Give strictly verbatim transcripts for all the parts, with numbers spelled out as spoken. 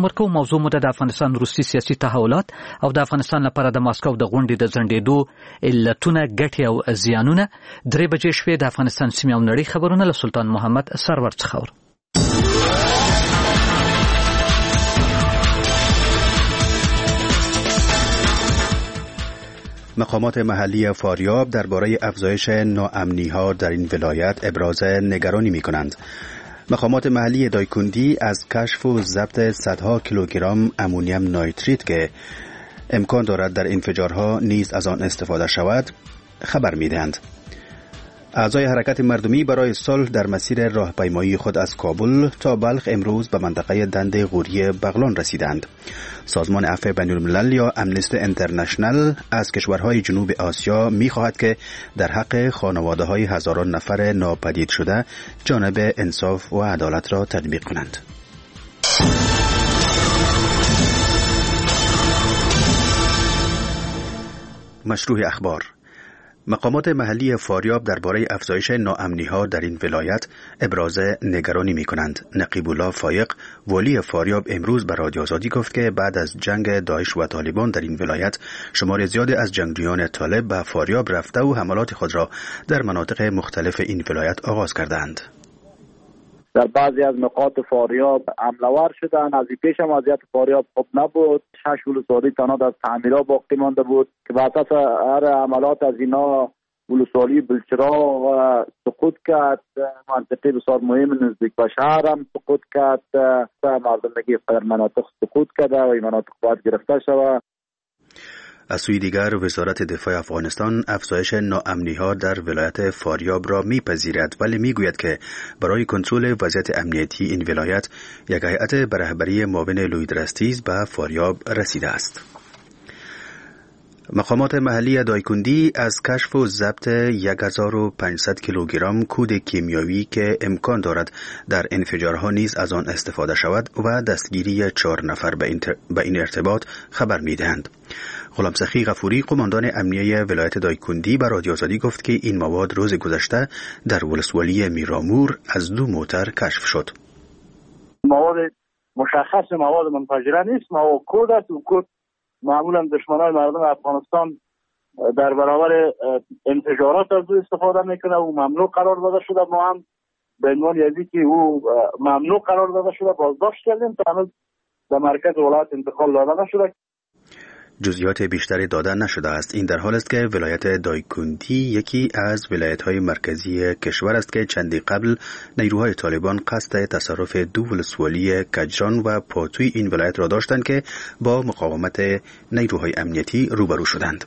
هم ورکو. موضوع مو د افغانستان وروستي سیاسي تحولات او د افغانستان لپاره د ماسکو د غونډې د ځنډېدو علتونه، ګټې او زیانونه. درې بجې شپې د افغانستان سیمې او نړۍ خبرونه له سلطان محمد سرور څخه اورو. مقامات محلی فاریاب درباره افزایش ناامنی‌ها در این ولایت ابراز نگرانی می‌کنند. مقامات محلی دایکندی از کشف و ضبط صدها کیلوگرم امونیم نایتریت که امکان دارد در انفجارها نیز از آن استفاده شود خبر می‌دهند. اعضای حرکت مردمی برای صلح در مسیر راهپیمایی خود از کابل تا بلخ امروز به منطقه دنده غوری بغلان رسیدند. سازمان عفو بین‌الملل یا امنستی انترنشنل از کشورهای جنوب آسیا می‌خواهد که در حق خانواده‌های هزاران نفر ناپدید شده جانب انصاف و عدالت را تطبیق کنند. مشروع اخبار. مقامات محلی فاریاب درباره افزایش ناامنی‌ها در این ولایت ابراز نگرانی می‌کنند. نقیب الله فایق والی فاریاب امروز به رادیو آزادی گفت که بعد از جنگ داعش و طالبان در این ولایت شمار زیادی از جنگجویان طالب به فاریاب رفته و حملات خود را در مناطق مختلف این ولایت آغاز کردند. در بعضی از نقاط فاریاب حمله‌ور شدن. از این پیش هم وضعیت فاریاب خوب نبود. شش ولسوالی تنها از تعمیرات باقی مانده بود که بر اساس هر حملات از اینا ولسوالی بلچرا و سقوط کرد. منطقه بسیار مهم نزدیک به شهر هم سقوط کرد. مردمگی در مناطق سقوط کرده و این مناطق باید گرفته شود. از سوی دیگر وزارت دفاع افغانستان افزایش ناامنی‌ها در ولایت فاریاب را می‌پذیرد، ولی می‌گوید که برای کنترل وضعیت امنیتی این ولایت یک هیئت به رهبری معاون لویدرستیز به فاریاب رسیده است. مقامات محلی دایکندی از کشف و ضبط هزار و پانصد کیلوگرم کود کیمیایی که امکان دارد در انفجارها نیز از آن استفاده شود و دستگیری چهار نفر به این, به این ارتباط خبر می‌دهند. غلامسخی غفوری قماندان امنیه ولایت دایکندی به رادیو آزادی گفت که این مواد روز گذشته در ولسوالی میرامور از دو موتر کشف شد. مواد مشخص مواد منفجره نیست، مواد کود است و کود معمولا دشمنان مردم افغانستان در برابر انفجارات از او استفاده میکنه و ممنوع قرار داده شده. ما هم به عنوان یزی که او ممنوع قرار داده شده بازداشت کردیم تا هنوز در مرکز ولایت انتقال داده نشده. جزئیات بیشتری داده نشده است. این در حال است که ولایت دایکندی یکی از ولایت‌های مرکزی کشور است که چندی قبل نیروهای طالبان قصد تصرف دو ولسوالی کجران و پاتوی این ولایت را داشتند که با مقاومت نیروهای امنیتی روبرو شدند.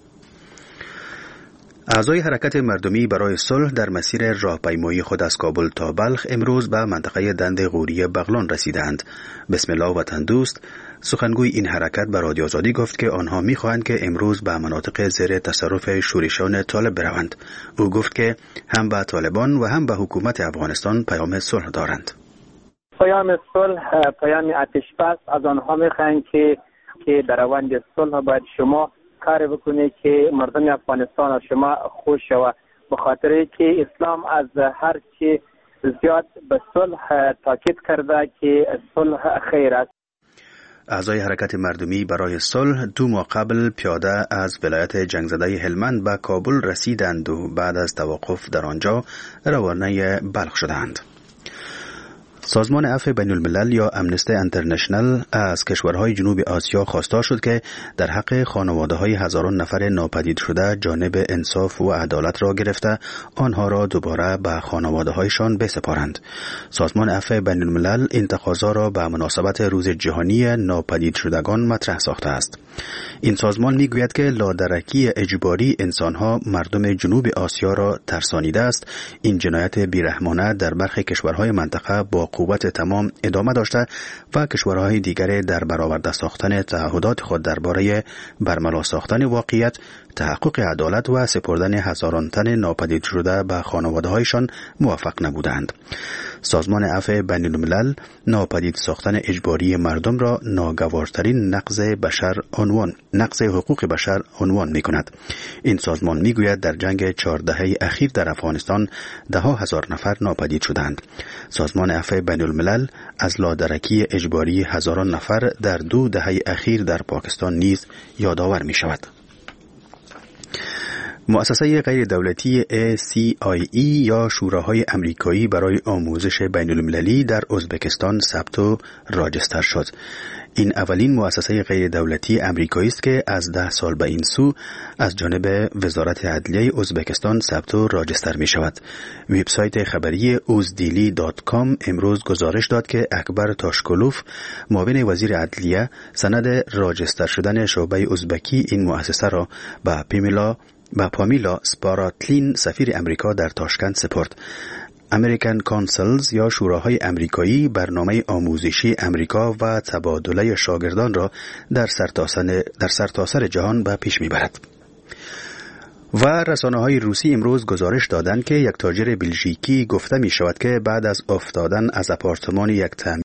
اعضای حرکت مردمی برای صلح در مسیر راهپیمایی خود از کابل تا بلخ امروز به منطقه دنده غوری بغلان رسیدند. بسم الله وطن دوست سخنگوی این حرکت به رادیو آزادی گفت که آنها می‌خواهند که امروز به مناطق زیر تصرف شورشیان طالب بروند. او گفت که هم به طالبان و هم به حکومت افغانستان پیام صلح دارند. پیام صلح، پیام آتش‌بس از آنها می‌خواهند که که در روند صلح باید شما کار بکنه که مردم افغانستان از شما خوش شود، به خاطر که اسلام از هر چی زیاد به صلح تاکید کرده که صلح خیر است. اعضای حرکت مردمی برای صلح دو ماه قبل پیاده از ولایت جنگزده هلمند به کابل رسیدند و بعد از توقف در آنجا روانه بلخ شدند. سازمان عفو بین‌الملل یا امنستی انترنشنل از کشورهای جنوب آسیا خواستار شد که در حق خانواده‌های هزاران نفر ناپدید شده جانب انصاف و عدالت را گرفته آنها را دوباره به خانواده‌هایشان بسپارند. سازمان عفو بین‌الملل این تقاضا را به مناسبت روز جهانی ناپدید شدگان مطرح ساخته است. این سازمان میگوید که لادرکی اجباری انسانها مردم جنوب آسیا را ترسانیده است. این جنایت بیرحمانه در برخی کشورهای منطقه با قوت تمام ادامه داشته و کشورهای دیگر در برآورده ساختن تعهدات خود درباره برملا ساختن واقعیت، تحقق عدالت و سپردن هزاران تن ناپدید شده به خانواده‌هایشان موفق نبودند. سازمان عفو بین الملل ناپدید ساختن اجباری مردم را ناگوارترین نقض بشر عنوان نقض حقوق بشر عنوان می کند. این سازمان می گوید در جنگ چهار دهه اخیر در افغانستان ده ها هزار نفر ناپدید شدند. سازمان عفو بین الملل از لادرکی اجباری هزاران نفر در دو دهه اخیر در پاکستان نیز یادآور می شود. مؤسسه غیر دولتی ای سی آی ای یا شوراهای امریکایی برای آموزش بین المللی در ازبکستان ثبت و راجستر شد. این اولین مؤسسه غیر دولتی امریکایی است که از ده سال به این سو از جانب وزارت عدلیه ازبکستان ثبت و راجستر می شود. وبسایت خبری اوزدیلی دات کام امروز گزارش داد که اکبر تاشکولوف معاون وزیر عدلیه سند راجستر شدن شعبه ازبکی این مؤسسه را به پیمیلا با پامیلا سپاراتلین سفیر امریکا در تاشکند سپرد. امریکن کانسلز یا شوراهای امریکایی برنامه آموزشی امریکا و تبادله شاگردان را در سرتاسر در سرتاسر جهان به پیش میبرد. و رسانه‌های روسی امروز گزارش دادند که یک تاجر بلژیکی گفته می شود که بعد از افتادن از آپارتمان یک